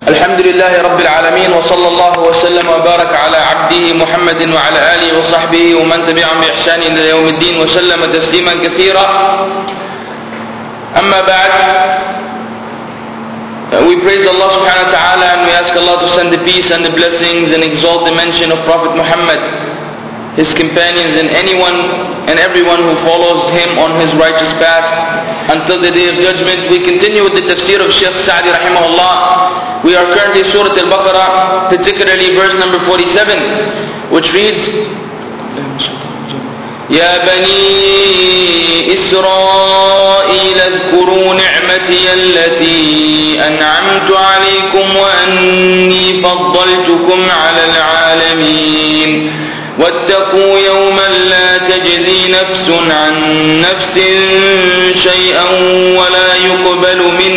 الحمد لله رب العالمين وصلى الله وسلم وبارك على عبده محمد وعلى آله وصحبه ومن تبعهم بإحسان إلى يوم الدين وسلم تسليما كثيرا. أما بعد, we praise Allah subhanahu wa ta'ala and we ask Allah to send the peace and the blessings and exalt the mention of Prophet Muhammad, his companions and anyone and everyone who follows him on his righteous path until the day of judgment. We continue with the tafsir of Shaykh Sa'di rahimahullah. We are currently Surah Al-Baqarah, particularly verse number 47, which reads, يا بني إسرائيل اذكروا نعمتي التي أنعمت عليكم وأني فضلتكم على العالمين واتقوا يوما لا تجزي نفس عن نفس شيئا ولا يقبل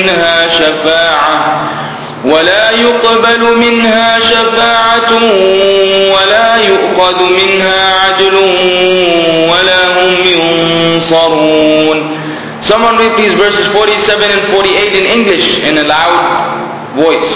منها شفاعة ولا يؤخذ منها عدل ولا هم ينصرون. Someone read these verses 47 and 48 in English in a loud voice.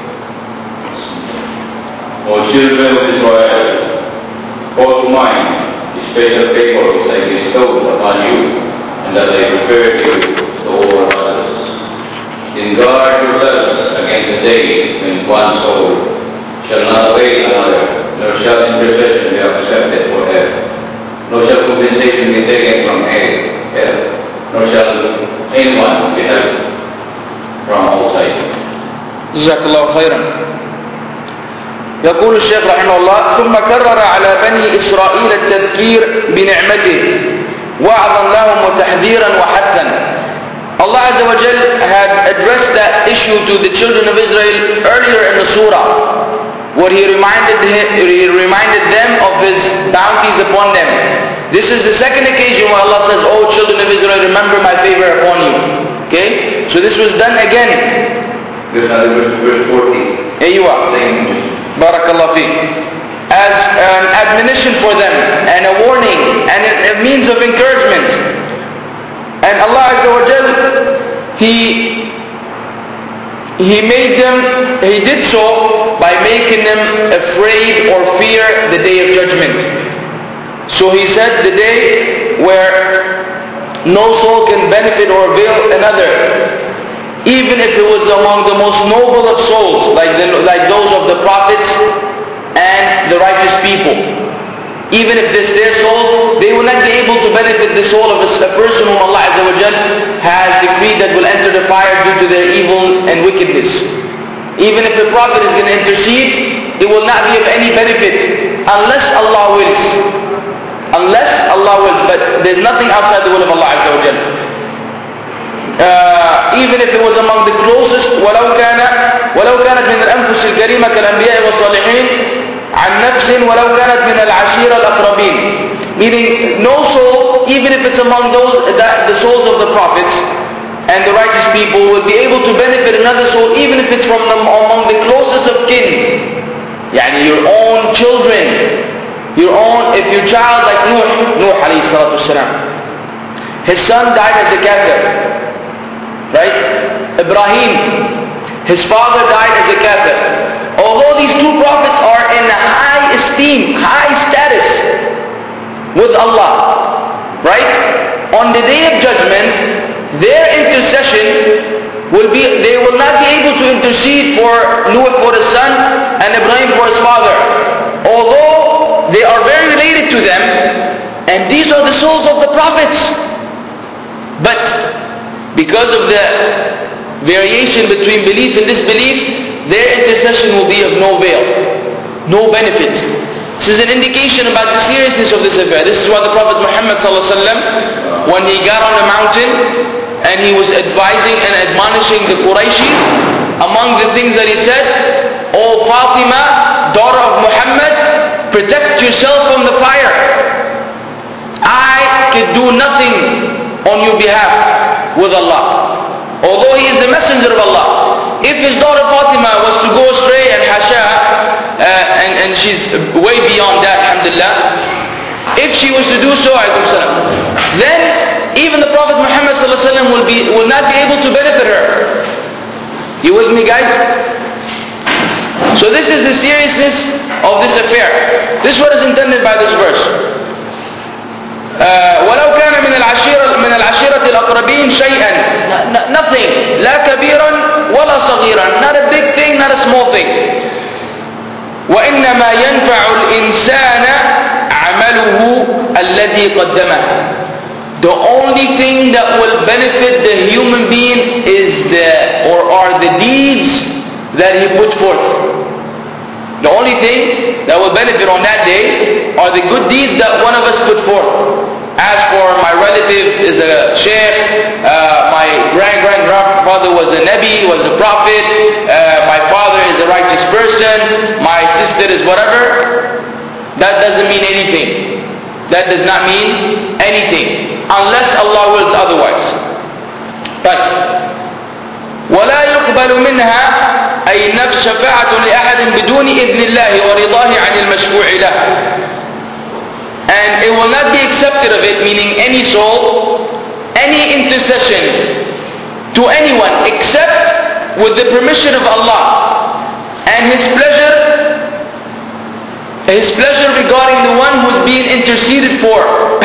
O children of Israel, call to mind the special favor which I bestowed upon you and that I prepared you to all others. Then guard yourselves against the day when one soul shall not obey another, nor shall intercession be accepted forever, nor shall compensation be taken from hell, nor shall anyone be helped from outside. جزاك الله خيرا. يقول الشيخ رحمه الله: ثم كرر على بني إسرائيل التذكير بنعمته وعظا لهم وتحذيرا وحثا. Allah Azza wa Jal had addressed that issue to the children of Israel earlier in the surah, where He reminded them of His bounties upon them. This is the second occasion where Allah says, "O children of Israel, remember my favor upon you." Okay? So this was done again. Verse 40. Here you are. Barakallah fi. As an admonition for them, and a warning, and a means of encouragement. And Allah Azza wa Jal, He did so by making them afraid or fear the day of judgment. So He said the day where no soul can benefit or avail another, even if it was among the most noble of souls, like those of the prophets and the righteous people. Even if this their soul, they will not be able to benefit the soul of a person whom Allah Azza wa Jal has decreed that will enter the fire due to their evil and wickedness. Even if the Prophet is going to intercede, it will not be of any benefit unless Allah wills. Unless Allah wills, but there's nothing outside the will of Allah Azza wa Jal. Even if it was among the closest, ولو كانت من الأنفس الكريمة كالأنبياء والصالحين عن نفس ولو كانت من العشيرة الأقربين. Meaning, no soul, even if it's among the souls of the prophets and the righteous people, will be able to benefit another soul, even if it's from among the closest of kin. Yani your own children, if your child like Nuh alayhi salatu wasalam, his son died as a kafir, right? Ibrahim, his father died as a kafir. Although these two prophets are in high esteem, high status with Allah, right? On the day of judgment, their intercession they will not be able to intercede for Nuh for his son and Ibrahim for his father. Although they are very related to them, and these are the souls of the prophets. But because of the variation between belief and disbelief, their intercession will be of no avail, no benefit. This is an indication about the seriousness of this affair. This is why the Prophet Muhammad ﷺ, when he got on the mountain and he was advising and admonishing the Qurayshis, among the things that he said, "O Fatima, daughter of Muhammad, protect yourself from the fire. I could do nothing on your behalf with Allah. Although he is the messenger of Allah. If his daughter Fatima was to go astray and hasha, and she's way beyond that, alhamdulillah, if she was to do so, then even the Prophet Muhammad will not be able to benefit her. You with me, guys? So this is the seriousness of this affair. This is what is intended by this verse. ولو كان من العشيرة الأقربين شيئا, nothing, لا كبيرا ولا صغيرا, not a big thing, not a small thing. وإنما ينفع الإنسان عمله الذي قدمه. The only thing that will benefit the human being are the deeds that he put forth. The only thing that will benefit on that day are the good deeds that one of us put forth. As for my relative is a sheikh, my grandfather was a nabi, was a prophet, my father is a righteous person, my sister is whatever, that doesn't mean anything. That does not mean anything unless Allah wills otherwise. But ولا يقبل منها أي نفس شفاعة لأحد بدون إذن الله ورضاه عن المشفوع له. And it will not be accepted of it, meaning any soul, any intercession to anyone except with the permission of Allah and His pleasure regarding the one who is being interceded for.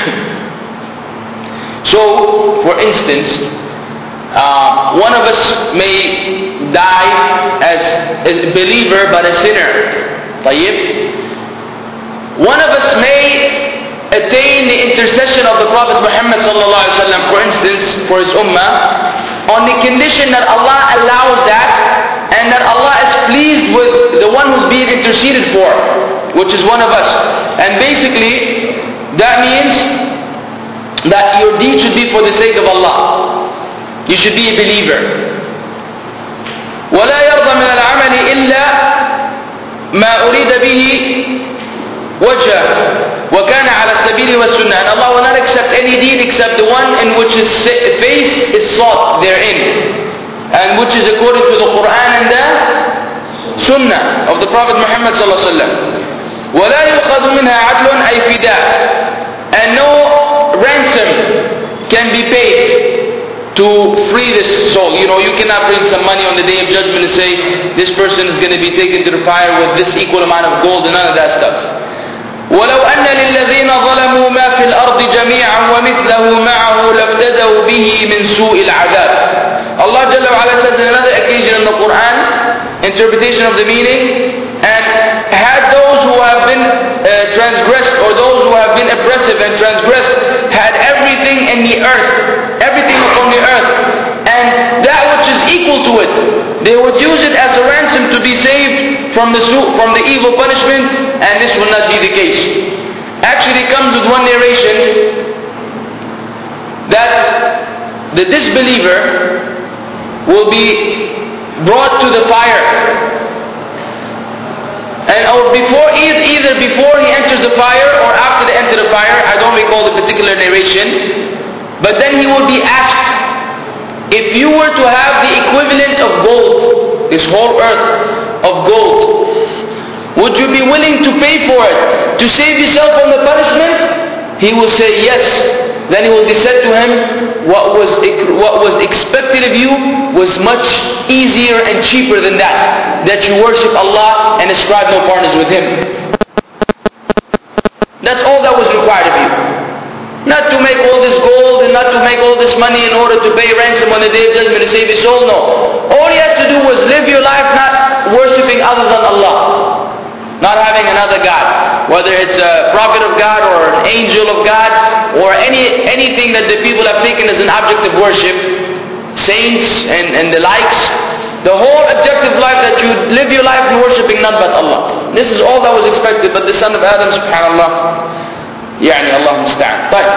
So, for instance, one of us may die as a believer but a sinner. طيب. One of us may attain the intercession of the Prophet Muhammad sallallahu alaihi wasallam, for instance, for his ummah, on the condition that Allah allows that, and that Allah is pleased with the one who's being interceded for, which is one of us. And basically, that means that your deed should be for the sake of Allah. You should be a believer. وَلَا يَرْضَى مِنَ الْعَمَلِ إِلَّا مَا أُرِيدَ بِهِ وَجْهَ وَكَانَ عَلَى السَّبِيلِ وَالسُّنَّةِ. And Allah will not accept any deed except the one in which His face is sought therein, and which is according to the Quran and the Sunnah of the Prophet Muhammad sallallahu alaihi wasallam. وَلَا يُؤْخَذُ مِنْهَا عَدْلٌ أي فِدَاء. And no ransom can be paid to free this soul. You know, you cannot bring some money on the day of judgment and say this person is going to be taken to the fire with this equal amount of gold and none of that stuff. ولو أن للذين ظلموا ما في الأرض جميعا ومثله معه لافتدوا به من سوء العذاب. Allah Jalla wa Ala says in another occasion in the Quran, interpretation of the meaning, and had those who have been transgressed, or those who have been oppressive and transgressed, had everything in the earth, everything upon the earth, and that which is equal to it, they would use it as a ransom to be saved from the evil punishment, and this will not be the case. Actually, it comes with one narration that the disbeliever will be brought to the fire, and either before he enters the fire or after they enter the fire. I don't recall the particular narration, but then he will be asked, if you were to have the equivalent of gold, this whole earth of gold, would you be willing to pay for it to save yourself from the punishment? He will say yes. Then it will be said to him, what was expected of you was much easier and cheaper than that you worship Allah and ascribe no partners with Him. That's all that was required of you. Not to make all this gold and not to make all this money in order to pay ransom on the day of judgment to save your soul. No. All you had to do was live your life not worshipping other than Allah. Not having another God, whether it's a prophet of God or an angel of God or anything that the people have taken as an object of worship, saints and the likes. The whole objective life that you live your life in worshipping none but Allah. This is all that was expected, but the son of Adam, subhanallah, يعني الله المستعان. طيب.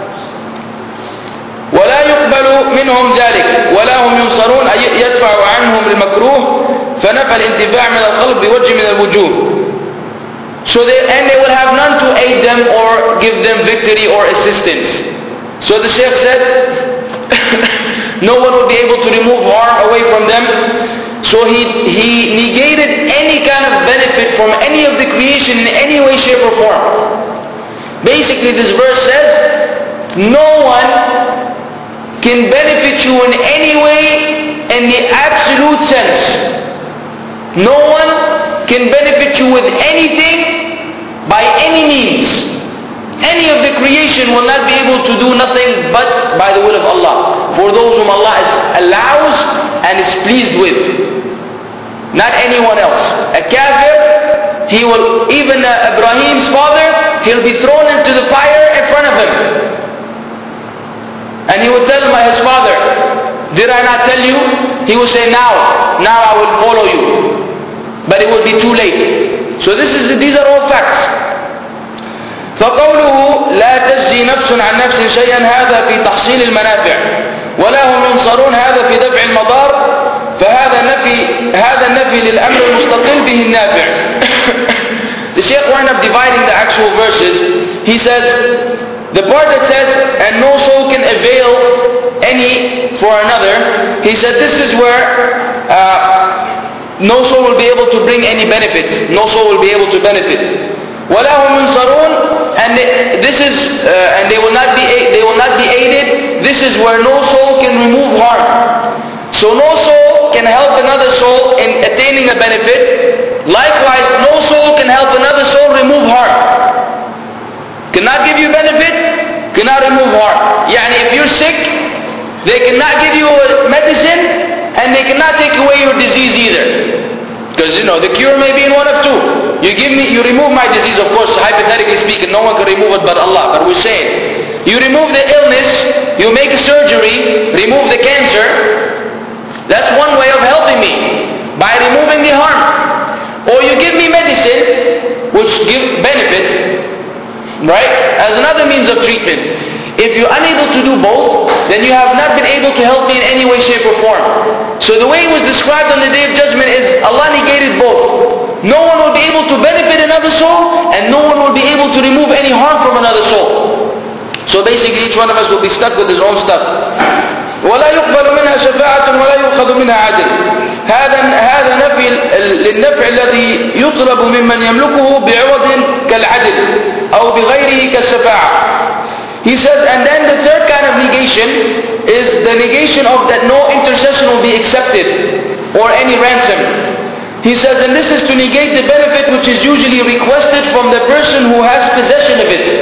ولا يقبل منهم ذلك ولا هم ينصرون أي يدفع عنهم المكروه فنفى الانتفاع من الخلق بوجه من الوجوه. So they will have none to aid them or give them victory or assistance. So the Shaykh said, no one will be able to remove harm away from them. So he negated any kind of benefit from any of the creation in any way, shape or form. Basically this verse says, no one can benefit you in any way in the absolute sense. No one can benefit you with anything by any means. Any of the creation will not be able to do nothing but by the will of Allah. For those whom Allah allows and is pleased with. Not anyone else. A kafir, he will, even Ibrahim's father, he'll be thrown into the fire in front of him. And he will tell his father, did I not tell you? He will say, now I will follow you. But it will be too late. So these are all facts. فقوله لا تجزي نفس عن نفس شيئا هذا في تحصيل المنافع ولا هم ينصرون هذا في دفع المضار فهذا النفي للأمر المستقل به النافع. The Shaykh wound up dividing the actual verses. He says, the part that says, and no soul can avail any for another, he said this is where no soul will be able to bring any benefit. No soul will be able to benefit. وَلَا هُمْ يُنصَرُونَ, and they will not be aided. This is where no soul can remove harm. So no soul can help another soul in attaining a benefit. Likewise, no soul can help another soul remove harm. Cannot give you benefit, cannot remove harm. Yani if you're sick, they cannot give you medicine, and they cannot take away your disease either. Because the cure may be in one of two. You remove my disease, of course, hypothetically speaking, no one can remove it but Allah. But we're saying, you remove the illness, you make a surgery, remove the cancer. That's one way of helping me, by removing the harm. Or you give me medicine, which give benefit, right, as another means of treatment. If you're unable to do both, then you have not been able to help me in any way, shape or form. So the way it was described on the Day of Judgment is Allah negated both. No one will be able to benefit another soul, and no one will be able to remove any harm from another soul. So basically each one of us will be stuck with his own stuff. ولا يقبل منها شفاعة ولا يؤخذ منها عدل. هذا نفي للنفع الذي يطلب ممن يملكه بعوض كالعدل أو بغيره كالشفاعة. He says, and then the third kind of negation is the negation of that no intercession will be accepted or any ransom. He says, and this is to negate the benefit which is usually requested from the person who has possession of it,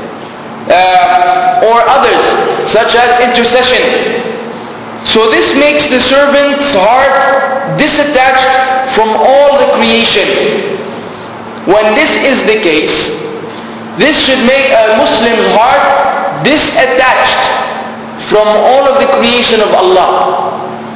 or others, such as intercession. So this makes the servant's heart disattached from all the creation. When this is the case, this should make a Muslim's heart disattached from all of the creation of Allah.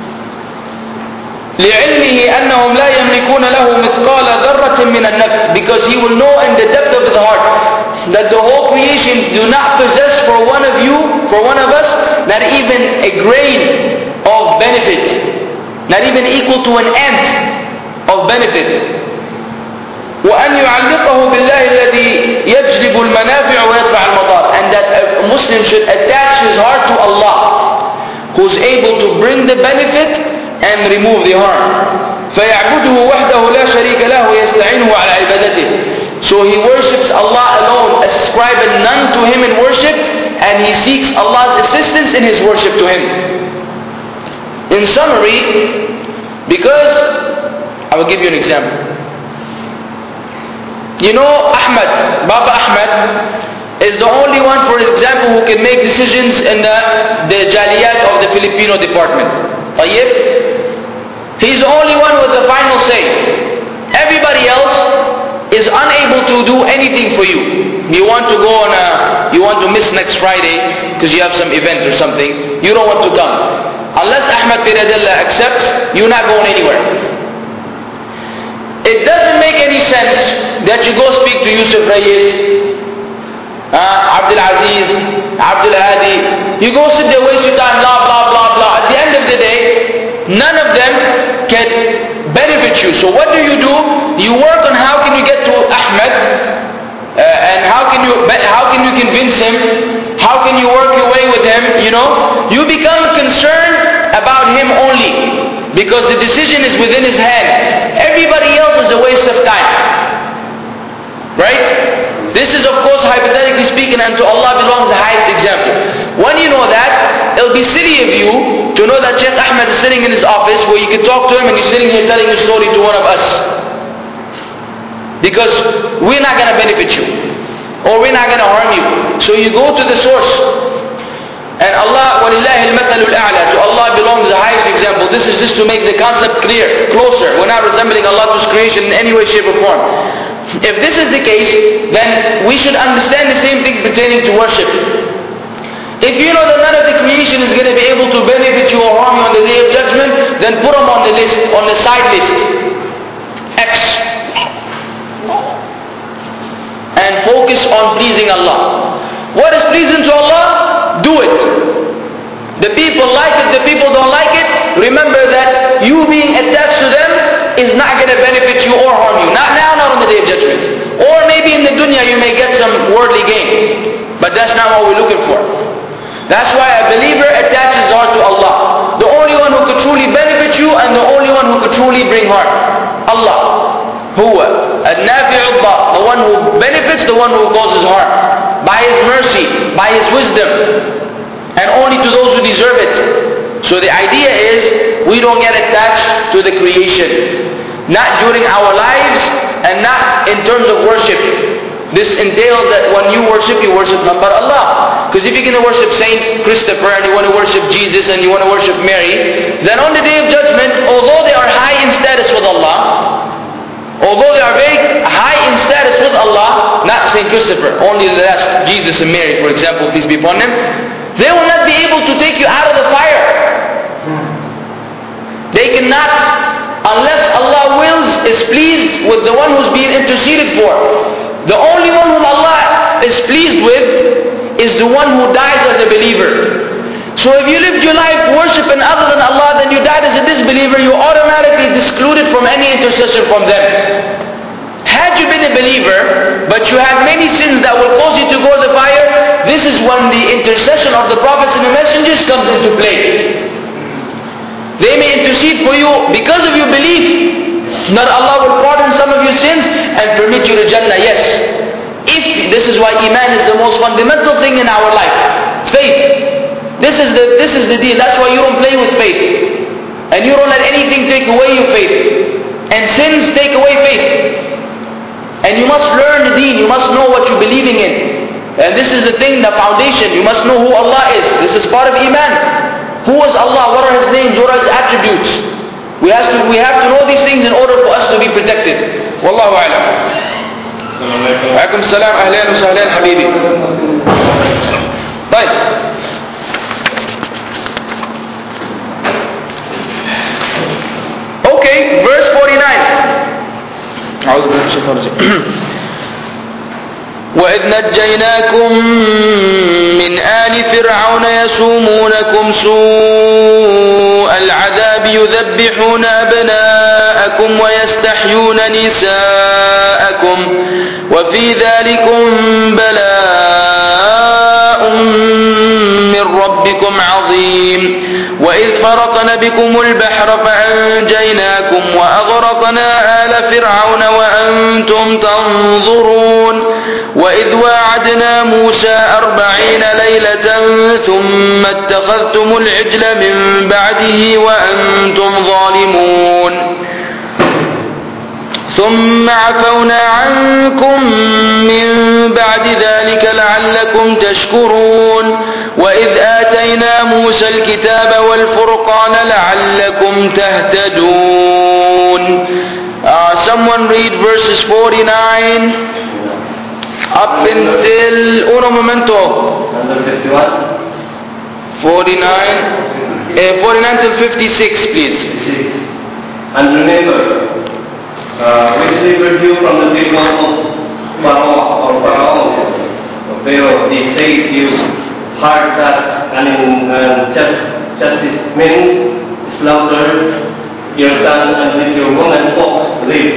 لعلمه أنهم لا يملكون له مثقال ذرة من النفع, because he will know in the depth of his heart that the whole creation do not possess for one of you, for one of us, not even a grain of benefit, not even equal to an ant of benefit. وأن يعلقه بالله الذي يجلب المنافع ويدفع المضار, and that a Muslim should attach his heart to Allah, who is able to bring the benefit and remove the harm. فيعبده وحده لا شريك له ويستعينه على عبادته. So he worships Allah alone, ascribing none to him in worship, and he seeks Allah's assistance in his worship to him. In summary, because I will give you an example. You know Ahmed, Baba Ahmed is the only one, for example, who can make decisions in the Jaliyat of the Filipino department. طيب? He's the only one with the final say. Everybody else is unable to do anything for you. You want to go on you want to miss next Friday because you have some event or something. You don't want to come. Unless Ahmed Piradilla accepts, you're not going anywhere. It doesn't make any sense that you go speak to Yusuf Reyes, Abdul Aziz, Abdul Hadi. You go sit there, waste your time, blah, blah, blah, blah. At the end of the day, none of them can benefit you. So what do? You work on how can you get to Ahmed, and how can you convince him? How can you work your way with him? You become concerned about him only, because the decision is within his hand. Everybody else is a waste of time. Right? This is, of course, hypothetically speaking, and to Allah belongs the highest example. When you know that, it'll be silly of you to know that Shaykh Ahmed is sitting in his office where you can talk to him and he's sitting here telling a story to one of us. because we're not going to benefit you, or we're not going to harm you. So you go to the source. And Allah, وَلِلَّهِ الْمَثَلُ الْأَعْلَى, to Allah belongs the highest example. This is just to make the concept clear, closer. We're not resembling Allah to His creation in any way, shape or form. If this is the case, then we should understand the same thing pertaining to worship. If you know that none of the creation is going to be able to benefit you or harm you on the Day of Judgment, then put them on the list, on the side list. X. And focus on pleasing Allah. What is pleasing to Allah? Do it. The people like it, the people don't like it. Remember that you being attached to them is not going to benefit you or harm you. Not now, not on the Day of Judgment. Or maybe in the dunya you may get some worldly gain. But that's not what we're looking for. That's why a believer attaches his heart to Allah. The only one who could truly benefit you and the only one who could truly bring harm. Allah. Huwa. Al-Nafi'u Allah. The one who benefits, the one who causes harm. By His mercy, by His wisdom. And only to those who deserve it. So the idea is, we don't get attached to the creation. Not during our lives, and not in terms of worship. This entails that when you worship none but Allah. Because if you're going to worship Saint Christopher, and you want to worship Jesus, and you want to worship Mary, then on the Day of Judgment, although they are high in status with Allah, although they are very high in status with Allah, not Saint Christopher, only the last, Jesus and Mary, for example, peace be upon them, they will not be able to take you out of the fire. They cannot, unless Allah wills, is pleased with the one who's being interceded for. The only one whom Allah is pleased with is the one who dies as a believer. So if you lived your life worshiping other than Allah, then you died as a disbeliever, you automatically excluded from any intercession from them. Had you been a believer, but you had many sins that will cause you to go to the fire, this is when the intercession of the prophets and the messengers comes into play. They may intercede for you because of your belief that Allah will pardon some of your sins and permit you to Jannah, yes. If this is why Iman is the most fundamental thing in our life. Faith. This is the deal. That's why you don't play with faith. And you don't let anything take away your faith. And sins take away faith. And you must learn the deen. You must know what you're believing in. And this is the thing, the foundation. You must know who Allah is. This is part of Iman. Who is Allah? What are His names? What are His attributes? We have to know these things in order for us to be protected. Wallahu a'lam. Alaikum salam. Ahlan wa sahlan habibi. Right. Okay, verse 49. أعوذ بالله من الشيطان الرجيم. وإذ نجيناكم من آل فرعون يسومونكم سوء العذاب يذبحون أبناءكم ويستحيون نساءكم وفي ذلكم بلاء من ربكم عظيم. وإذ فرقنا بكم البحر فأنجيناكم وأغرقنا آل فرعون وأنتم تنظرون. وإذ واعدنا موسى 40 ليلة ثم اتخذتم العجل من بعده وأنتم ظالمون. ثم عفونا عنكم من بعد ذلك لعلكم تشكرون. وإذ آتينا موسى الكتاب والفرقان لعلكم تهتدون. Someone read verses 49 up until uno momento. 49 till 56, please. And remember, we delivered you from the people of Pharaoh. They saved you. Hard task and justice means slaughter your sons and with your women folks live.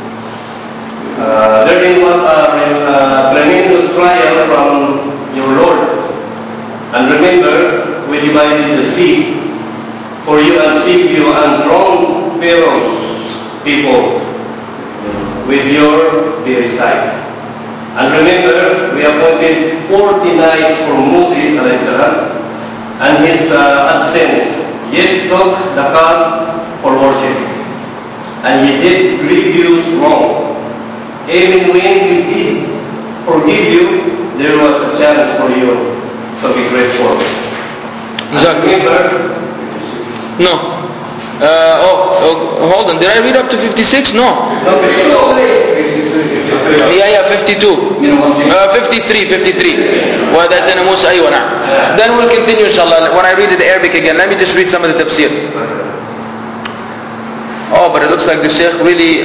Learning was a tremendous trial from your Lord. And remember, we divided the sea for you and saved you and drowned Pharaoh's people with your very sight. And remember, we appointed 40 nights for Moses and his absence, yet took the cart for worship. And he did grievous wrong. even when we did forgive you, there was a chance for you to be grateful. Exactly. No. Hold on. Did I read up to 56? No. No, 52. Yeah, 52. 53. وَذَاتَنَا مُوسَى أيوة نعم. Then we'll continue inshallah. When I read it in Arabic again, let me just read some of the tafsir. Oh, but it looks like the Shaykh really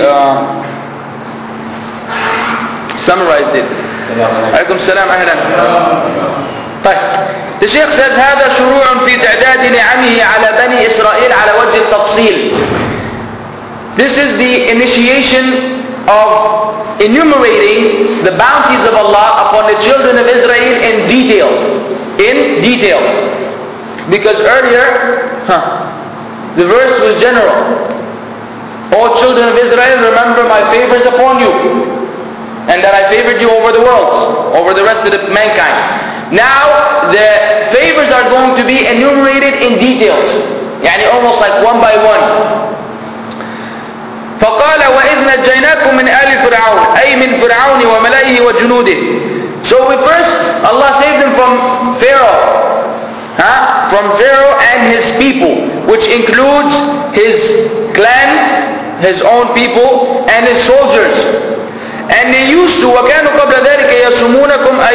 summarized it. عليكم السلام أهلا. طيب. The Shaykh says هذا شروع في تعداد نعمه على بني إسرائيل على وجه التفصيل. This is the initiation of enumerating the bounties of Allah upon the children of Israel in detail. In detail. Because earlier, the verse was general. O children of Israel, remember my favors upon you, and that I favored you over the world, over the rest of the mankind. Now, the favors are going to be enumerated in details. Yani almost like one by one. فقال وإذ نجيناكم من آل فرعون أي من فرعون وملئه وجنوده. So we first, Allah saved them from Pharaoh. From Pharaoh and his people, which includes his clan, his own people, and his soldiers. And they used to, وَكَانُوا قَبْلَ ذَلِكَ يَسُمُونَكُمْ أي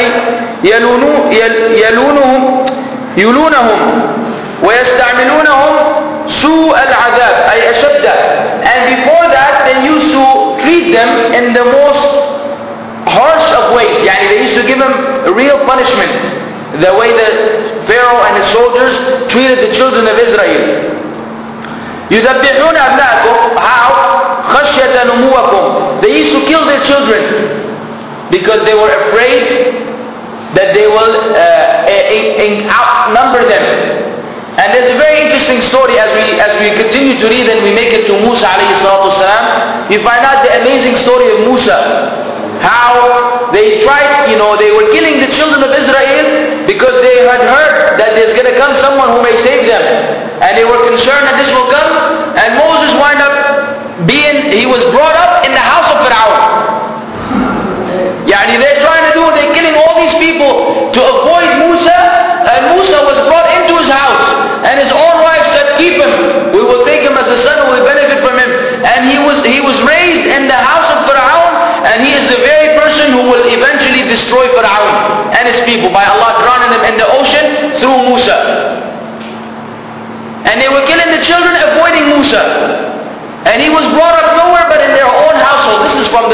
يلونهم ويستعملونهم سوء العذاب أي أشد. And before that, they used to treat them in the most harsh of ways. يعني they used to give them a real punishment. The way that Pharaoh and his soldiers treated the children of Israel. يذبحون أبناءكم. How? خشية نموكم. They used to kill their children because they were afraid that they will outnumber them. And there's a very interesting story as we continue to read and we make it to Musa alayhi salatu wasalam. You find out the amazing story of Musa. How they tried, they were killing the children of Israel because they had heard that there's going to come someone who may save them. And they were concerned that this will come. And Moses wound up he was brought up in the house of Pharaoh. Yani they're trying to they're killing all these people to avoid Musa. And Musa was brought into his house. And his own wife said, keep him. We will take him as a son who will benefit from him. And he was raised in the house of Pharaoh. And he is the very person who will eventually destroy Pharaoh and his people by Allah drowning them in the ocean through Musa. And they were killing the children, avoiding Musa. And he was brought up nowhere but in their own household. This is from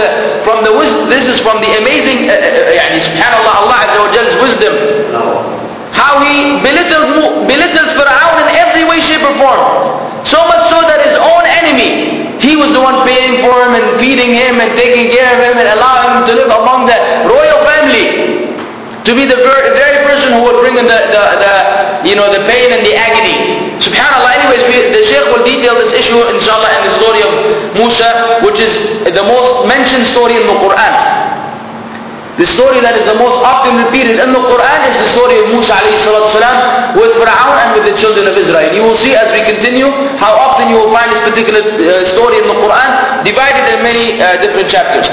the amazing, subhanallah, Allah Azza wa Jall's wisdom. How he belittled Pharaoh in every way, shape or form. So much so that his own enemy, he was the one paying for him and feeding him and taking care of him and allowing him to live among the royal family. To be the very person who would bring in the pain and the agony. Subhanallah, anyways, the Shaykh will detail this issue, inshallah, in the story of Musa, which is the most mentioned story in the Quran. The story that is the most often repeated in the Quran is the story of Musa alayhi salatu wasalam with Fir'aun and with the children of Israel. You will see as we continue how often you will find this particular story in the Quran divided in many different chapters.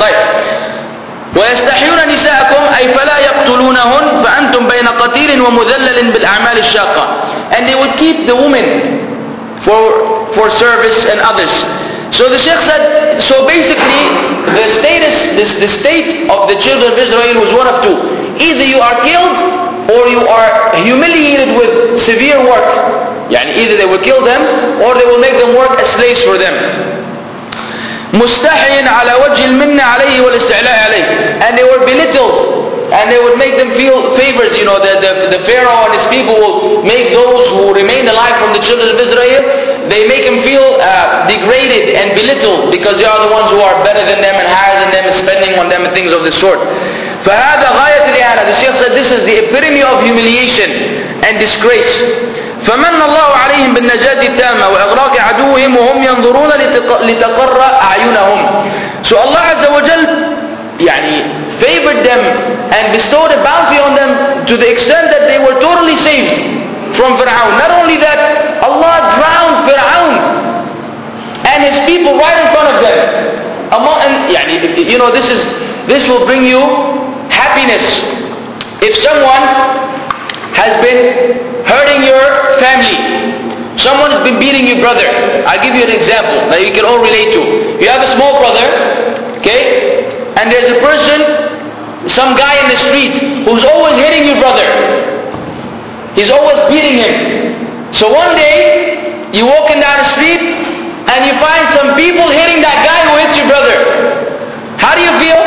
ويستحيون نساءكم أي فلا يقتلونهن فأنتم بين قتيل ومذلل بالأعمال الشاقة. And they would keep the women for service and others. So the Shaykh said, so basically the state of the children of Israel was one of two. Either you are killed or you are humiliated with severe work. Either they will kill them or they will make them work as slaves for them. مستحيٍ على وجه المنة عليه والاستعلاء عليه. And they were belittled and they would make them feel favors. The Pharaoh and his people will make those who remain alive from the children of Israel, they make them feel degraded and belittled because they are the ones who are better than them and higher than them and spending on them and things of this sort. فهذا غاية الإهانة. The Shaykh said this is the epitome of humiliation and disgrace. فمن الله عليهم بالنجاة التامة وإغراق عدوهم وهم ينظرون لتقر أعينهم. So Allah Azza wa Jal favored them and bestowed a bounty on them to the extent that they were totally saved from Fir'aun. Not only that, Allah drowned Fir'aun and his people right in front of them. this will bring you happiness. If someone has been hurting your family, someone has been beating your brother. I'll give you an example that you can all relate to. You have a small brother, okay, and there's a person, some guy in the street who's always hitting your brother. He's always beating him. So one day, you're walking down the street and you find some people hitting that guy who hits your brother. How do you feel?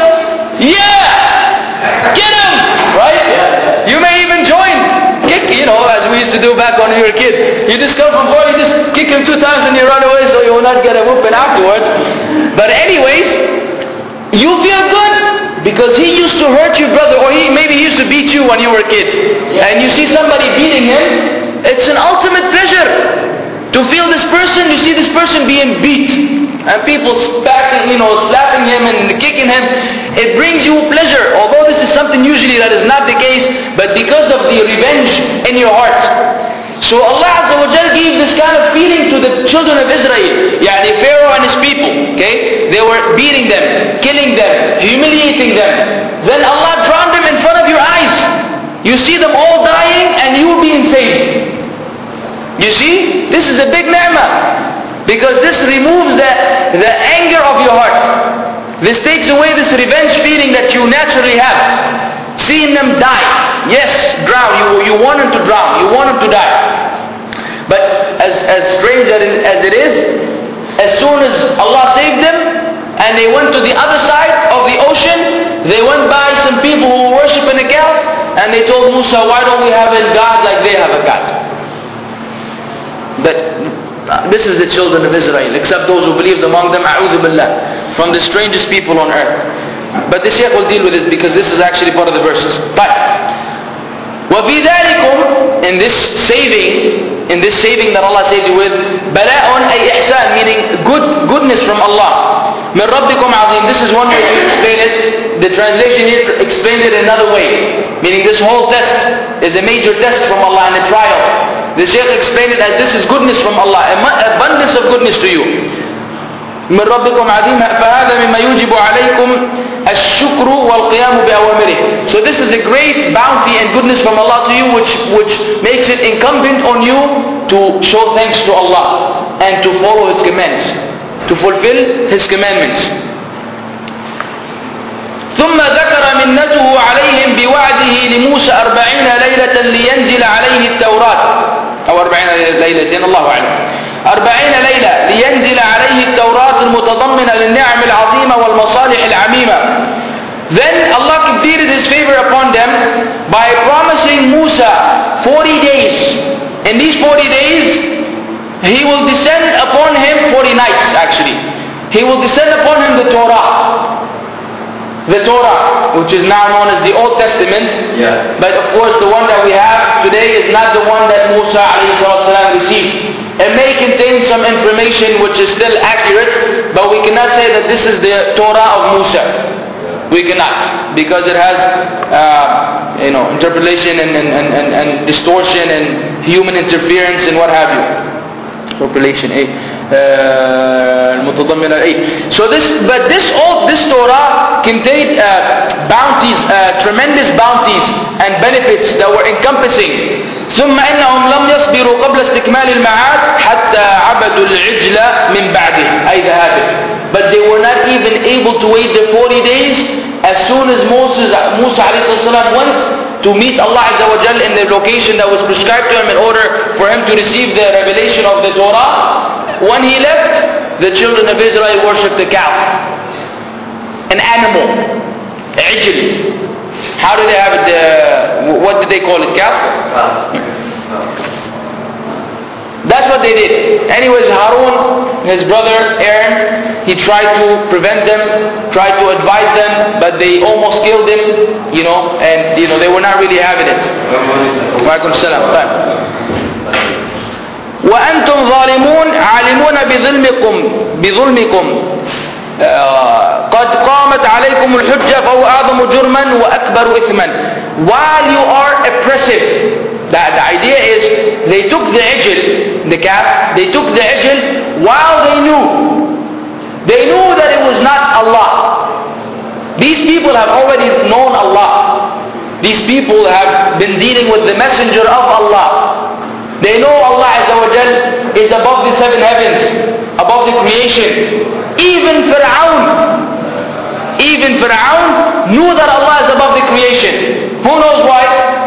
Yeah! Get him! Right? You may even join. Kick, as we used to do back when we were a kid. You just come from far, you just kick him 2 times and you run away so you will not get a whooping afterwards. But anyways, you feel good because he used to hurt your brother, or maybe he used to beat you when you were a kid. And you see somebody beating him, it's an ultimate pleasure to feel this person, you see this person being beat, and people slapping him and kicking him. It brings you pleasure, although this is something usually that is not the case, but because of the revenge in your heart. So Allah Azza wa Jal gave this kind of feeling to the children of Israel. Pharaoh and his people, okay? They were beating them, killing them, humiliating them. Then Allah drowned them in front of your eyes. You see them all dying and you being saved. You see, this is a big ni'mah, because this removes the anger of your heart. This takes away this revenge feeling that you naturally have. Seeing them die, yes, drown. You want them to drown, you want them to die. But as strange as it is, as soon as Allah saved them and they went to the other side of the ocean, they went by some people who were worshipping a calf, and they told Musa, why don't we have a God like they have a God? But this is the children of Israel, except those who believed among them, a'udhu billah, from the strangest people on earth. But the Shaykh will deal with it because this is actually part of the verses. But وَفِي ذَلِكُمْ, in this saving that Allah saved you with, بَلَاءٌ أي إحسان, meaning goodness from Allah. مِنْ رَبِّكُمْ عَظِيمٌ. This is one way to explain it. The translation here explains it another way, meaning this whole test is a major test from Allah and a trial. The Shaykh explained it as this is goodness from Allah, abundance of goodness to you. من ربكم عظيم فهذا مما يوجب عليكم الشكر والقيام بأوامره. So this is a great bounty and goodness from Allah to you, which makes it incumbent on you to show thanks to Allah and to follow His commands, to fulfill His commandments. ثم ذكر منته عليهم بوعده لموسى 40 ليلة لينزل عليه التوراة، أو 40 ليلة الله أعلم، 40 ليلة لينزل عليه التوراة المتضمنة للنعم العظيمة والمصالح العميمة. Then Allah completed His favor upon them by promising Musa 40 days. In these 40 days, He will descend upon him 40 nights actually. He will descend upon him the Torah. The Torah, which is now known as the Old Testament. Yeah. But of course the one that we have today is not the one that Musa ﷺ received. It may contain some information which is still accurate, but we cannot say that this is the Torah of Musa. We cannot, because it has interpolation and distortion and human interference and what have you. Interpolation, So this Torah contained bounties, tremendous bounties and benefits that were encompassing. ثم إنهم لم يصبروا قبل استكمال المعاد حتى عبدوا العجل من بعده أي ذهابه. But they were not even able to wait the 40 days. As soon as Musa ﷺ went to meet Allah Azza wa Jal in the location that was prescribed to him in order for him to receive the revelation of the Torah, when he left, the children of Israel worshipped a calf, an animal, ajl. How do they have it? What did they call it? Calf? That's what they did. Anyways, Harun, his brother Aaron, he tried to prevent them, tried to advise them, but they almost killed him, and they were not really having it. Wa alaikum salam. وأنتم ظالمون عالمون بظلمكم قد قامت عليكم الحجة فهو أعظم جرما وأكبر إثما. While you are oppressive, the idea is they took the ajl, the calf, they took the ajl while they knew that it was not Allah. people have already known Allah. These people have been dealing with the messenger of Allah. They know Allah Azza wa Jal is above the seven heavens, above the creation. Even Fir'aun knew that Allah is above the creation. Who knows why?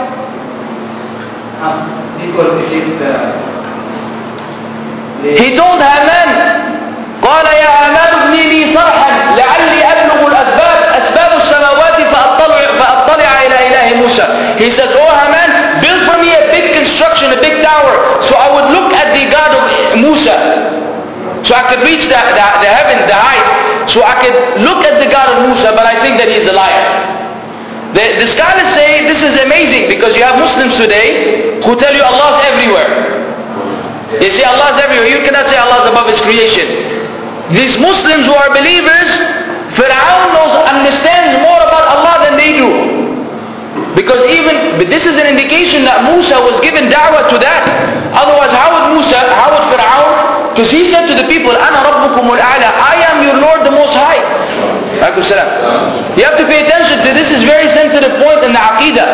He told Haman, قال يا هامان ابني لي صرحا لعلي أبلغ أسباب السماوات فأطلع إلى إله موسى. He said, oh Haman, build for me a big construction, a big tower, so I would look at the God of Musa, so I could reach the heavens, the height, so I could look at the God of Musa, but I think that he's a liar. The scholars say this is amazing because you have Muslims today who tell you Allah is everywhere. They say Allah is everywhere. You cannot say Allah is above His creation. These Muslims who are believers, Fir'aun understands more about Allah than they do. But this is an indication that Musa was given da'wah to that. Otherwise, how would Fir'aun? Because he said to the people, Ana Rabbukum al-A'la, I am your Lord the Most High. You have to pay attention to this. Is very sensitive point in the Aqidah.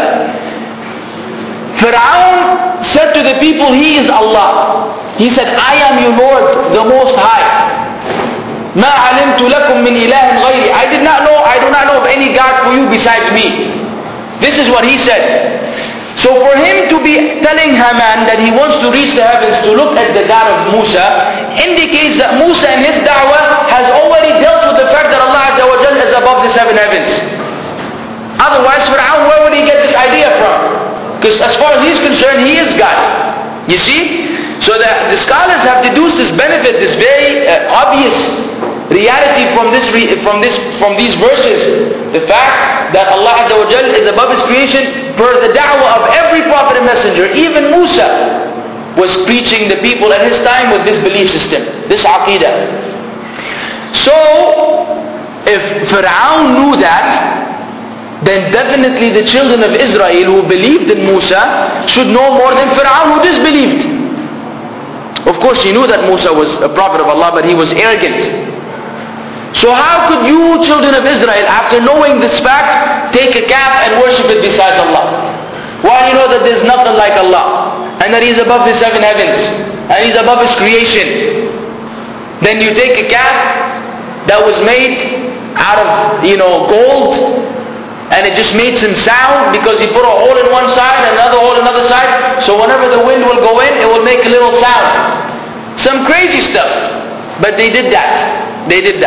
Fir'aun said to the people, he is Allah. He said, I am your Lord the Most High. ما علمت لكم من إله غيري. I do not know of any God for you besides me. This is what he said. So for him to be telling Haman that he wants to reach the heavens to look at the God of Musa indicates that Musa in his da'wah has already dealt with the fact that Allah Azza wa Jal is above the seven heavens. Otherwise, Fir'aun, where would he get this idea from? Because as far as he's concerned, he is God. You see? So the scholars have deduced this benefit, this very obvious reality from these verses. The fact that Allah Azza wa Jal is above His creation per the da'wah of every prophet and messenger. Even Musa was preaching the people at his time with this belief system, this aqidah. So, if Fir'aun knew that, then definitely the children of Israel who believed in Musa should know more than Fir'aun who disbelieved. Of course, he knew that Musa was a prophet of Allah, but he was arrogant. So how could you, children of Israel, after knowing this fact, take a calf and worship it besides Allah? While you know that there is nothing like Allah, and that He is above the seven heavens, and He is above His creation. Then you take a calf that was made out of, gold, and it just made some sound because he put a hole in one side and another hole in another side. So whenever the wind will go in, it will make a little sound. Some crazy stuff. But they did that.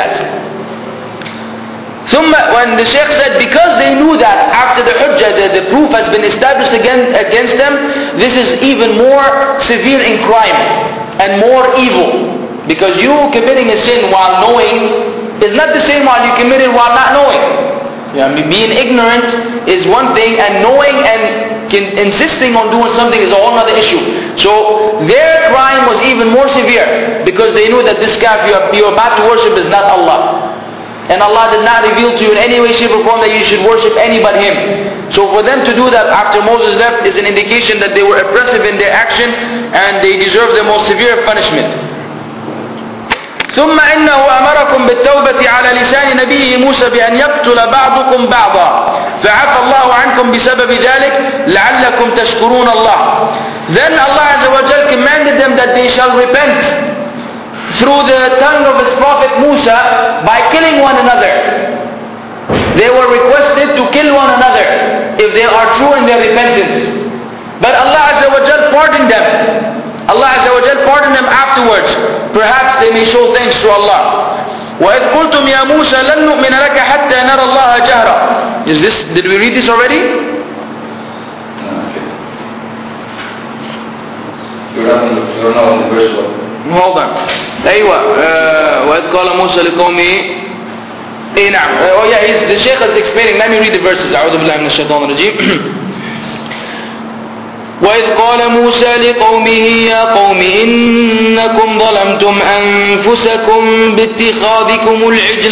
When the Shaykh said, because they knew that after the hujjah, the proof has been established against them, this is even more severe in crime and more evil. Because you committing a sin while knowing is not the same while you commit it while not knowing. Being ignorant is one thing, and knowing and insisting on doing something is a whole other issue. So their crime was even more severe because they knew that this calf you're about to worship is not Allah. And Allah did not reveal to you in any way, shape or form that you should worship any but Him. So for them to do that after Moses left is an indication that they were oppressive in their action and they deserve the most severe punishment. ثم إنه أمركم بالتوبة على لسان نبيه موسى بأن يقتل بعضكم بعضا فعفى الله عنكم بسبب ذلك لعلكم تشكرون الله. Then Allah Azza wa Jal commanded them that they shall repent through the tongue of His Prophet Musa by killing one another. They were requested to kill one another if they are true in their repentance. But Allah Azza wa Jal pardoned them. Allah Azza wa Jal pardoned them afterwards. Perhaps they may show thanks to Allah. وَإِذْ قُلْتُمْ يَا مُوسَى لَن نُؤْمِنَ لَكَ حَتَّى نَرَى اللَّهَ جَهْرًا. Did we read this already? You're not on the verse 1. Hold on. أيوة. وَإِذْ قَالَ مُوسَى لِقَوْمِهِ نعم. Oh yeah, the Shaykh is explaining. Let me read the verses. أعوذ بالله من الشيطان الرجيم. وإذ قال موسى لقومه يا قوم إنكم ظلمتم أنفسكم باتخاذكم العجل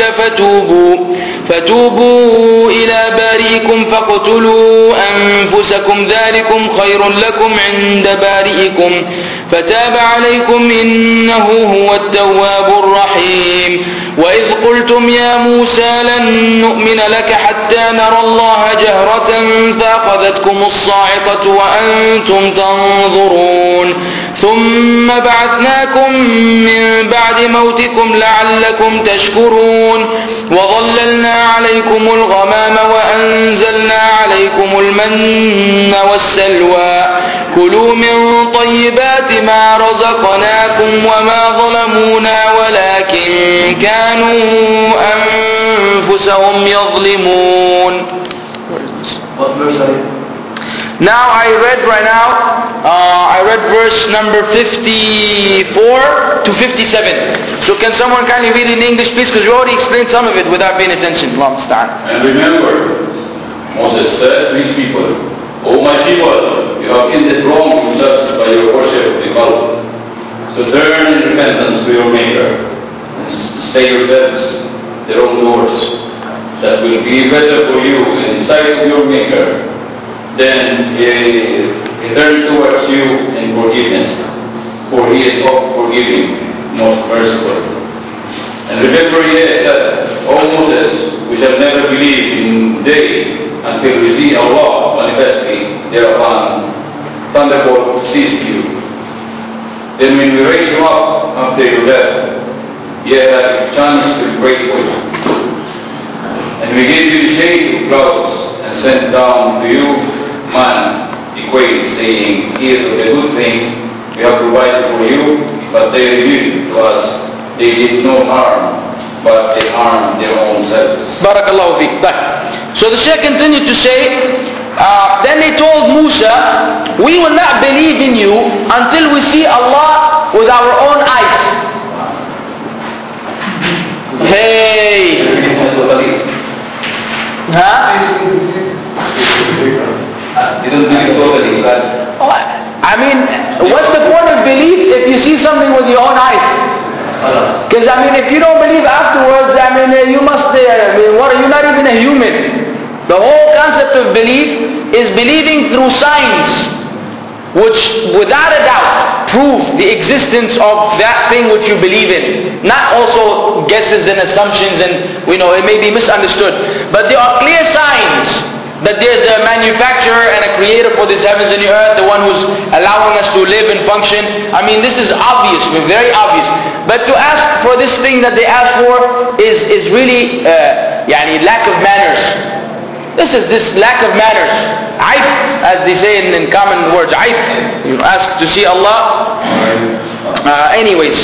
فتوبوا إلى بارئكم فاقتلوا أنفسكم ذلكم خير لكم عند بارئكم فتاب عليكم إنه هو التواب الرحيم وإذ قلتم يا موسى لن نؤمن لك حتى نرى الله جهرة فأخذتكم الصاعقة وأنتم تنظرون ثم بعثناكم من بعد موتكم لعلكم تشكرون وظللنا عليكم الغمام وأنزلنا عليكم المن والسلوى كلوا من طيبات ما رزقناكم وما ظلمونا ولكن كانوا أنفسهم يظلمون. Now I read verse number 54 to 57. So can someone kindly read it in English please, because we already explained some of it without paying attention. And remember, Moses said to his people, O my people, you have ended wrong yourselves by your worship of the idol. So turn in repentance to your Maker, and stay yourselves their own doors. That will be better for you in the sight of your Maker. Then he turn towards you in forgiveness, for he is oft forgiving, most merciful. And remember he said, O Moses, we shall never believe in day until we see Allah manifestly thereupon thunderbolt seized you. Then when we raise you up after your death, ye have chance to pray for you. And we gave you the shade of clouds and sent down to you man equate, saying, here are the good things we have provided for you, but they revealed to us they did no harm, but they harmed their own selves. Barakallahu fiqh. So the Shaykh continued to say, then they told Musa, we will not believe in you until we see Allah with our own eyes. Hey! I mean, what's the point of belief if you see something with your own eyes? Because I mean, if you don't believe afterwards, I mean, you must, what are you, not even a human? The whole concept of belief is believing through signs, which without a doubt prove the existence of that thing which you believe in. Not also guesses and assumptions and, it may be misunderstood. But there are clear signs that there's a manufacturer and a creator for this heavens and the earth, the one who's allowing us to live and function. I mean, this is obvious, very obvious. But to ask for this thing that they ask for is really lack of manners. This lack of manners. Aib, as they say in common words, aib. You ask to see Allah. But anyways,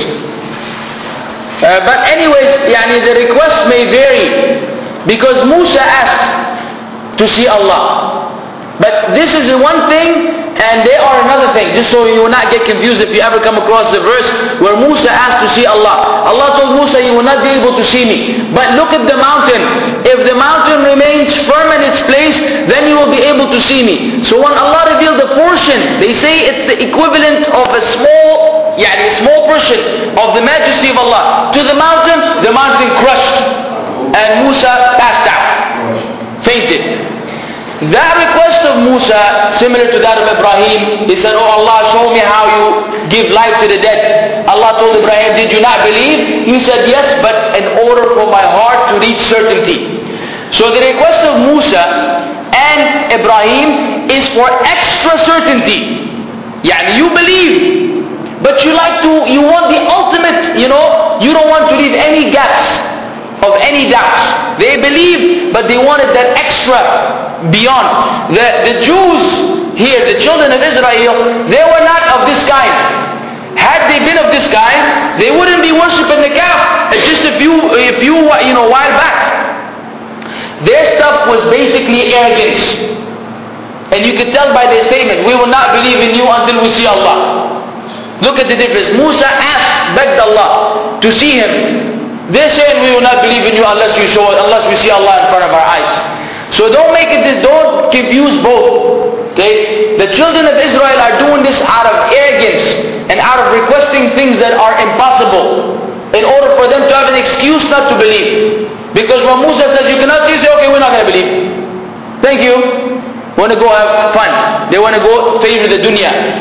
the request may vary, because Musa asked to see Allah. But this is one thing and they are another thing. Just so you will not get confused if you ever come across the verse where Musa asked to see Allah. Allah told Musa, you will not be able to see me. But look at the mountain. If the mountain remains firm in its place, then you will be able to see me. So when Allah revealed the portion, they say it's the equivalent of a small portion of the majesty of Allah. To the mountain crushed. And Musa passed out. Fainted. That request of Musa, similar to that of Ibrahim, he said, oh Allah, show me how you give life to the dead. Allah told Ibrahim, did you not believe? He said, yes, but in order for my heart to reach certainty. So the request of Musa and Ibrahim is for extra certainty. You believe, but you want the ultimate, you don't want to leave any gaps of any doubts. They believe, but they wanted that extra beyond. The Jews here, the children of Israel, they were not of this kind. Had they been of this kind, they wouldn't be worshipping the calf just a few while back. Their stuff was basically arrogance. And you could tell by their statement, we will not believe in you until we see Allah. Look at the difference. Musa begged Allah to see him. They're saying we will not believe in you unless we see Allah in front of our eyes. So don't confuse both. Okay? The children of Israel are doing this out of arrogance and out of requesting things that are impossible, in order for them to have an excuse not to believe. Because when Musa says you cannot see, say okay, we're not going to believe. Thank you. Want to go have fun. They want to go favor the dunya.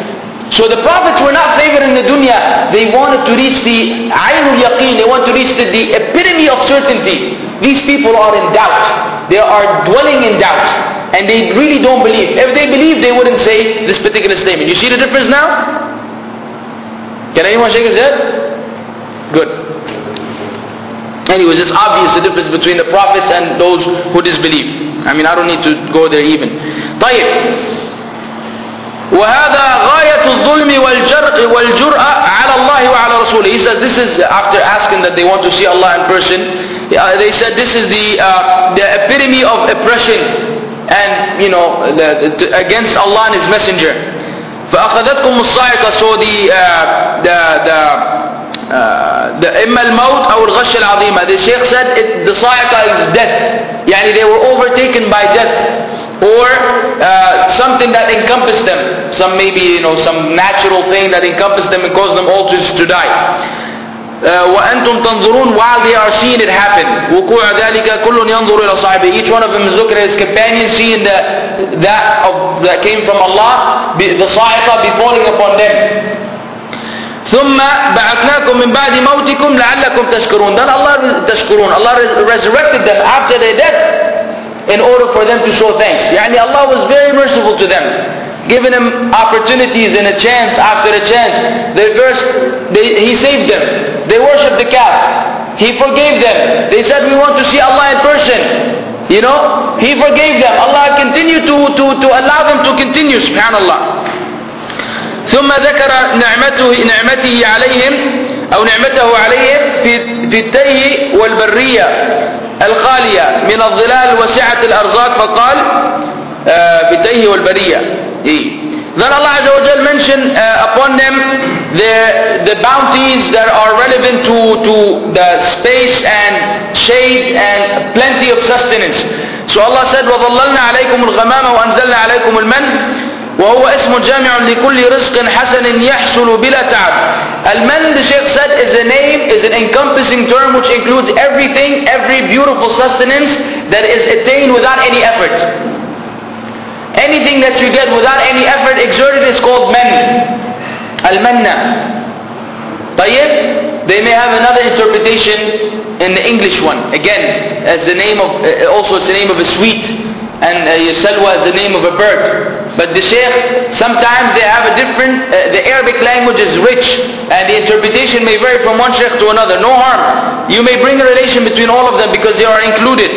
So the prophets were not favored in the dunya. They wanted to reach the Ainul Yaqeen. They want to reach the epitome of certainty. These people are in doubt. They are dwelling in doubt. And they really don't believe. If they believe, they wouldn't say this particular statement. You see the difference now? Can anyone shake his head? Good. Anyways, it's obvious the difference between the prophets and those who disbelieve. I mean, I don't need to go there even. طيب. وهذا غاية الظلم والجرأة على الله وعلى رسوله. He says this is, after asking that they want to see Allah in person, they said this is the epitome of oppression and, you know, against Allah and His Messenger. فأخذتكم الصاعقة. So the إما الموت أو الغش العظيمة. The Shaykh said the صاعقة is death. يعني they were overtaken by death. Or something that encompassed them, some maybe, you know, some natural thing that encompassed them and caused them all to die. وأنتم تنظرون, while they are seeing it happen. وقوع ذلك كل ينظر إلى صاحبه. Each one of them is looking at his companion, seeing that came from Allah, the صاعقة befalling upon them. ثم بعثناكم من بعد موتكم لعلكم تشكرون. Then Allah resurrected them after their death in order for them to show thanks. Yani Allah was very merciful to them, giving them opportunities and a chance after a chance. He saved them. They worshipped the calf. He forgave them. They said, we want to see Allah in person. You know, He forgave them. Allah continued to allow them to continue, subhanallah. ثم ذكر نعمته عليهم أو نعمته عليهم في التيه والبرية الخالية من الظلال وسعة الأرزاق فقال في التيه والبرية. Then Allah Azza wa Jal mentioned upon them the bounties that are relevant to the space and shade and plenty of sustenance. So Allah said وَظَلَّلْنَا عَلَيْكُمُ الْغَمَامَ وَأَنزَلْنَا عَلَيْكُمُ الْمَنَّ وهو اسم جامع لكل رزق حسن يحصل بلا تعب. Al-Man, the Shaykh said, is an encompassing term which includes everything, every beautiful sustenance that is attained without any effort. Anything that you get without any effort exerted is called man. Al-Manna. طيب, they may have another interpretation in the English one. Again, as the name of, also it's the name of a sweet, and Salwa is the name of a bird. But the Shaykh, sometimes they have a different, the Arabic language is rich, and the interpretation may vary from one Shaykh to another. No harm. You may bring a relation between all of them because they are included.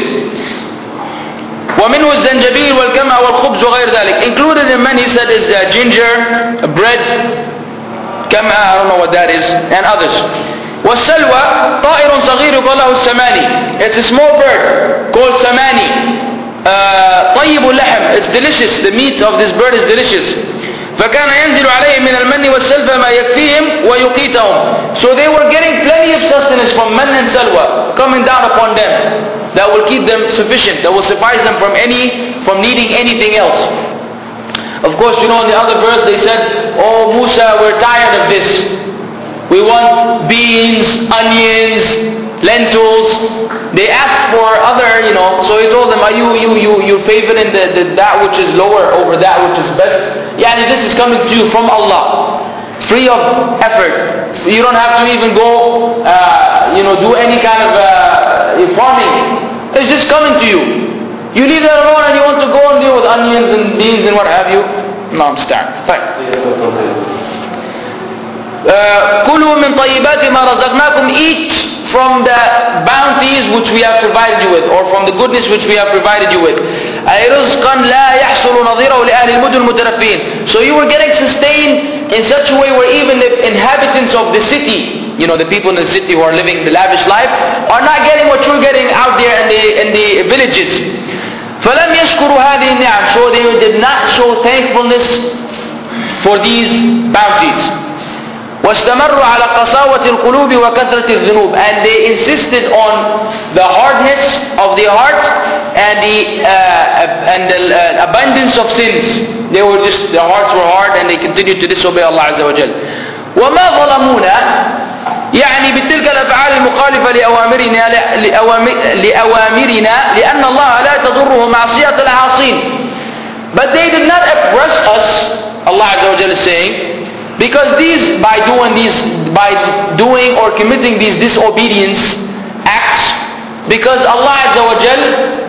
وَمِنْهُ الزَّنْجَبِيلُ وَالْكَمْعَ وَالْخُبْزُ وَغَيْرِ ذَلك. Included in man, he said, is ginger, bread, kam'a, I don't know what that is, and others. وَالسَّلْوَى طَائِرٌ صَغِيرٌ قَالَهُ السَّمَانِ. It's a small bird called samani. طيب اللحم, it's delicious, the meat of this bird is delicious. فكان ينزل عليهم من المن والسلوى ما يكفيهم ويقيتهم. So they were getting plenty of sustenance from man and salwa coming down upon them that will keep them sufficient, that will suffice them from needing anything else. Of course, you know, in the other verse they said, oh Musa, we're tired of this. We want beans, onions, lentils. They asked for other, you know, so he told them, are you favoring that which is lower over that which is best? Yeah, and this is coming to you from Allah, free of effort. You don't have to even go, do any kind of farming. It's just coming to you. You leave that alone and you want to go and deal with onions and beans and what have you. No, I'm starved. Fine. كُلُوا مِنْ طَيِّبَاتِ مَا رَزَقْنَاكُمْ. Eat from the bounties which we have provided you with, or from the goodness which we have provided you with. أَيْ رِزْقًا لَا يَحْصُلُ نَظِيرَهُ لِأَهْلِ الْمُدُنِ الْمُتَرَفِّينَ. So you were getting sustained in such a way where even the inhabitants of the city, you know, the people in the city who are living the lavish life, are not getting what you're getting out there in the villages. فَلَمْ يَشْكُرُوا هَذِهِ النِّعَمِ. So they did not show thankfulness for these bounties. وَاسْتَمَرُّوا عَلَى قَسَاوَةِ الْقُلُوبِ وَكَثْرَةِ الذُّنُوبِ. And they insisted on the hardness of the heart and the abundance of sins. Their hearts were hard and they continued to disobey Allah Azza wa Jal. وَمَا ظَلَمُونَا, يعني بتلك الأفعال المخالفة لأوامرنا لأن الله لا تضره معصية العاصين. But they did not oppress us, Allah Azza wa Jal is saying, Because by doing or committing these disobedience acts, because Allah Azza wa Jal,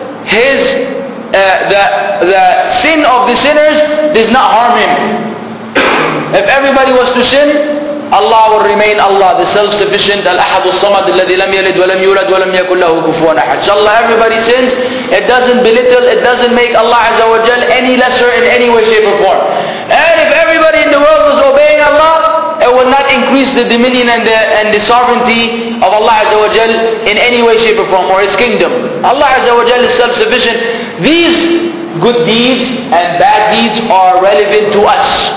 the sin of the sinners does not harm Him. If everybody was to sin, Allah will remain Allah, the self-sufficient, Al-Ahad Al-Samad, الذي لم يلد ولم يولد ولم يكن له كفوا أحد. Inshallah, everybody sins. It doesn't belittle, it doesn't make Allah Azza wa Jal any lesser in any way, shape or form. And if everybody in the world was obeying Allah, it would not increase the dominion and the sovereignty of Allah Azza wa Jal in any way, shape or form, or His kingdom. Allah Azza wa Jal is self-sufficient. These good deeds and bad deeds are relevant to us.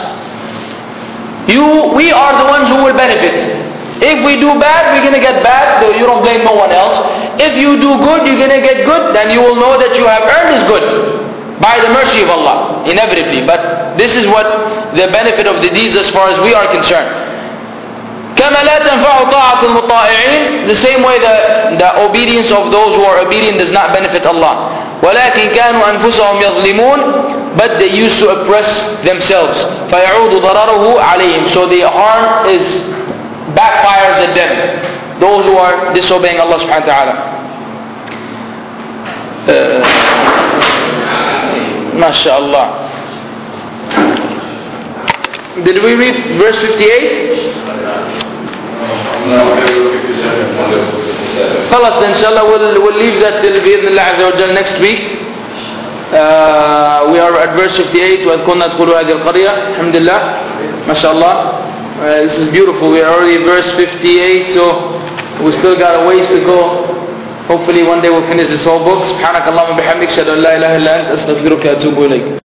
We are the ones who will benefit. If we do bad, we're going to get bad, though you don't blame no one else. If you do good, you're going to get good, then you will know that you have earned this good by the mercy of Allah, inevitably. But this is what the benefit of the deeds as far as we are concerned. كَمَا لَا تَنْفَعُ طَاعَةُ الْمُطَاعِعِينَ. The same way the obedience of those who are obedient does not benefit Allah. وَلَكِنْ كَانُوا أَنفُسَهُمْ يَظْلِمُونَ. But they used to oppress themselves. فَيَعُودُ ضَرَرُهُ عَلَيْهِمْ. So the harm backfires at them, those who are disobeying Allah subhanahu wa ta'ala. MashaAllah. Did we read verse 58? خلاص, inshallah we'll leave that till بإذن الله عز وجل next week. We are at verse 58. وَإِذْ كُنَّا ادْخُلُوا هَذِهِ الْقَرْيَةَ. Alhamdulillah, mashallah. This is beautiful. We are already verse 58, so we still got a ways to go. Hopefully one day we'll finish this whole book. سبحانك اللهم وبحمدك أشهد أن لا إله إلا أنت أستغفرك وأتوب إليك.